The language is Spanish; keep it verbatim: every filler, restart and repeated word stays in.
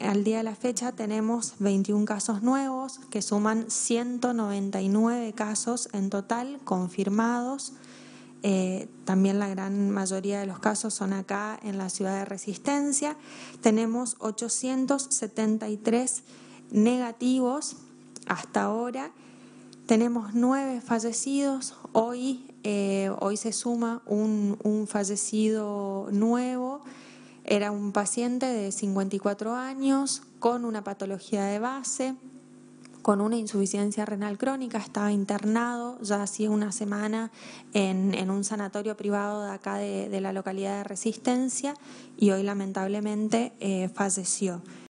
al día de la fecha tenemos veintiún casos nuevos que suman ciento noventa y nueve casos en total confirmados. Eh, también la gran mayoría de los casos son acá en la ciudad de Resistencia. Tenemos ochocientos setenta y tres negativos hasta ahora. Tenemos nueve fallecidos. Hoy, eh, hoy se suma un, un fallecido nuevo. Era un paciente de cincuenta y cuatro años con una patología de base, con una insuficiencia renal crónica, estaba internado ya hacía una semana en, en un sanatorio privado de acá de, de la localidad de Resistencia y hoy lamentablemente eh, falleció.